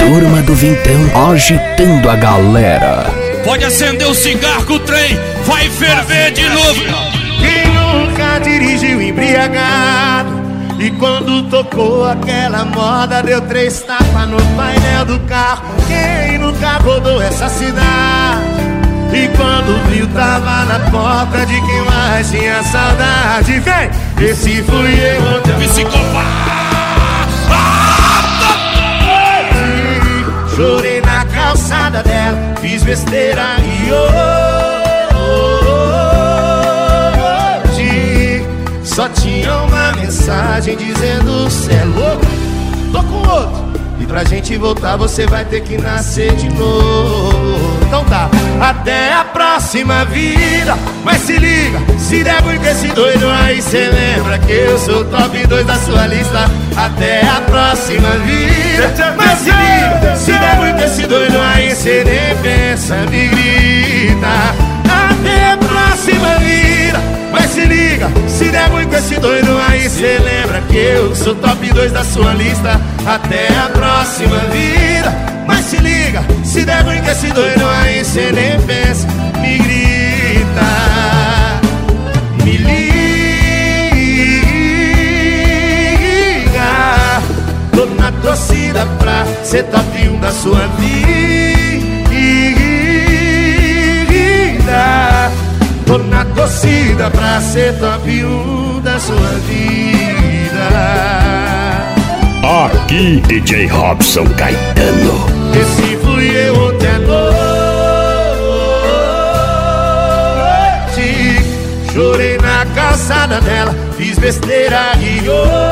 turma do Vintão agitando a galera. Pode acender o cigarro que o trem vai ferver de novo. Quem nunca dirigiu embriagado e quando tocou aquela moda deu 3 tapas no painel do carro? Quem nunca rodou essa cidade e quando viu tava na porta de quem mais tinha saudade? Vem, esse fui eu ontem. Psicopata! Chorei na calçada dela, fiz besteira e hoje só tinha uma mensagem dizendo: cê é louco, tô com outro, e pra gente voltar você vai ter que nascer de novo. Então tá, até a próxima vida. Mas se liga, se der ruim com esse doido aí, cê lembra que eu sou o top 2 da sua lista. Até a próxima vida. Mas se liga, se der ruim com esse doido aí, cê nem pensa, me grita. Até a próxima vida. Mas se liga, se der ruim com esse doido aí, cê lembra que eu sou top 2 da sua lista. Até a próxima vida. Mas se liga, se der ruim com esse doido aí, cê nem pensa, me grita. Me liga, tô na torcida pra ser top 1 da sua vida. Tô na torcida pra ser top 1 da sua vida. Aqui, DJ Robson Caetano. Esse fui eu ontem à noite. Chorei na calçada dela, fiz besteira e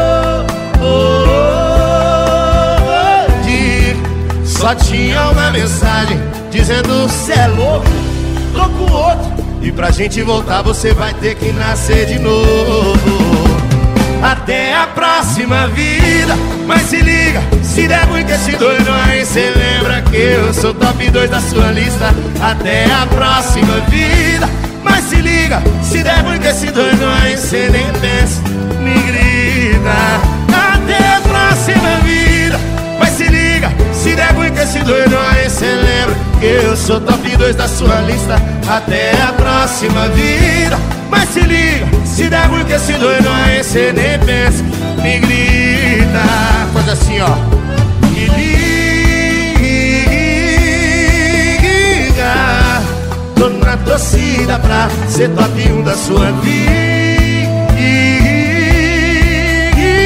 hoje só tinha uma mensagem dizendo: cê é louco, tô com outro, e pra gente voltar você vai ter que nascer de novo. Até a próxima vida. Mas se liga, se der ruim com esse doido aí, cê lembra que eu sou top 2 da sua lista. Até a próxima vida. Mas se liga, se der ruim com esse doido aí, cê nem pensa, me grita. Até a próxima vida. Mas se liga, se der ruim com esse doido aí, cê lembra que eu sou top 2 da sua lista. Até a próxima vida. Mas se liga, se der ruim com esse doido aí, cê nem pensa, me grita. Faz assim, ó. Me liga, tô na torcida pra ser top 1 da sua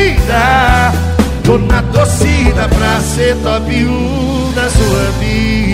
vida. Tô na torcida pra ser top 1 da sua vida.